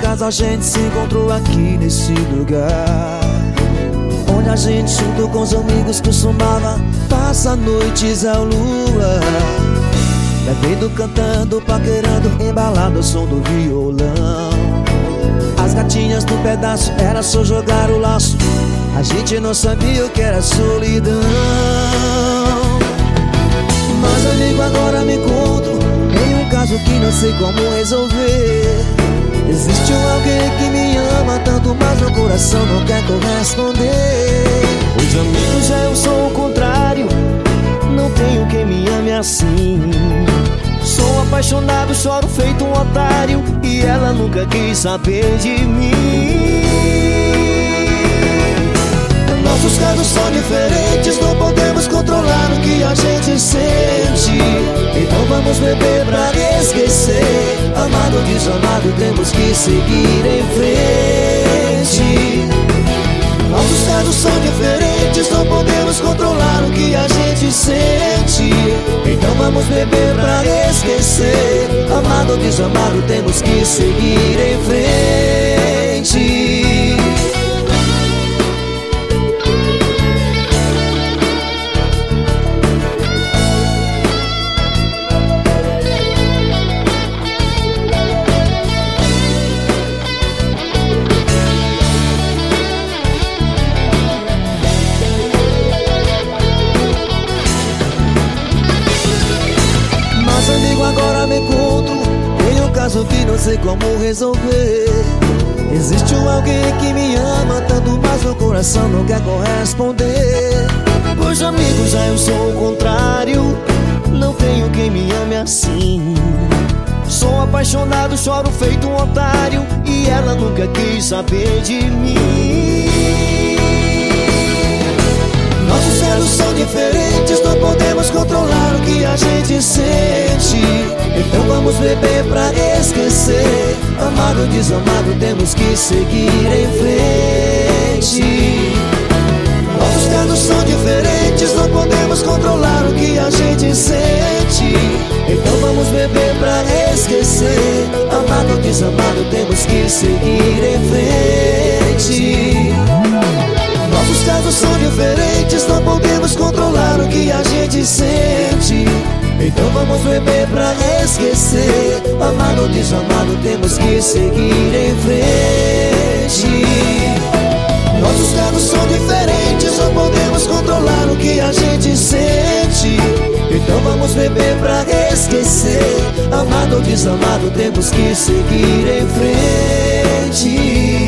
acaso a gente se encontrou aqui nesse lugar, onde a gente junto com os amigos costumava passar noites ao luar, bebendo, cantando, paquerando, embalado ao som do violão. As gatinhas no pedaço, era só jogar o laço, a gente não sabia o que era solidão. Mas amigo, agora me encontro em um caso que não sei como resolver. Existe alguém que me ama tanto, mas meu coração não quer corresponder. Os amigos já eu sou o contrário, não tenho quem me ame assim. Sou apaixonado, choro feito um otário, e ela nunca quis saber de mim. Nossos casos são diferentes, não podemos controlar o que a gente sente. Então vamos beber pra esquecer. Amado ou desamado, temos que seguir em frente. Nossos casos são diferentes, não podemos controlar o que a gente sente. Então vamos beber pra esquecer. Amado ou desamado, temos que seguir em frente. Amigo, agora me encontro em um caso que não sei como resolver. Existe alguém que me ama tanto, mas meu coração não quer corresponder. Pois amigo, já eu sou o contrário, não tenho quem me ame assim. Sou apaixonado, choro feito um otário, e ela nunca quis saber de mim. Nossos erros são diferentes, não podemos controlar o que a gente sente. Então vamos beber pra esquecer. Amado ou desamado, temos que seguir em frente. Nossos casos são diferentes, não podemos controlar o que a gente sente. Então vamos beber pra esquecer. Amado ou desamado, temos que seguir em frente. Nossos casos são diferentes, não podemos controlar o que a gente sente. Então vamos beber pra esquecer. Amado ou desamado, temos que seguir em frente. Nossos casos são diferentes, não podemos controlar o que a gente sente. Então vamos beber pra esquecer. Amado ou desamado, temos que seguir em frente.